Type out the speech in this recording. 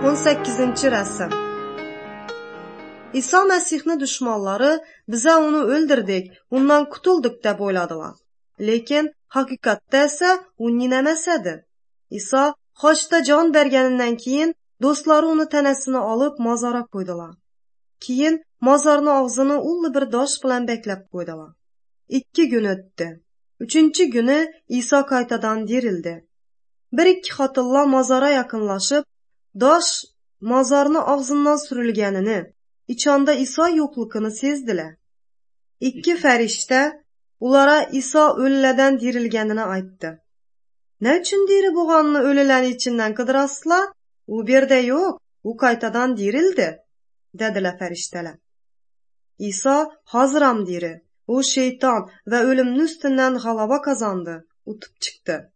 18-ci rəsm. İsa Məsihni düşmanları bize onu öldürdük, ondan kutulduk deb oyladılar. Lekin haqiqatda ise o ninəməsədir. İsa haçda can bergeninden keyin dostları onu tənesini alıp mazara koydular. Keyin mazarın ağzını ullu bir daş bilen beklep koydular. 2 gün öttü. 3-cü günü İsa kaytadan dirildi. Bir-iki xatırla mazara yakınlaşıp daş mazarın ağzından sürülgenini, içanda İsa yoklukunu sezdiler. 2 fəriştə onlara İsa ölülerden dirilgenini aytdı. Ne üçün diri boğanını ölülerin içinden kıdırasılar? O bir de yok, o kaytadan dirildi, dediler fəriştələr. İsa hazıram diri, o şeytan ve ölümün üstünden galaba kazandı, utup çıktı.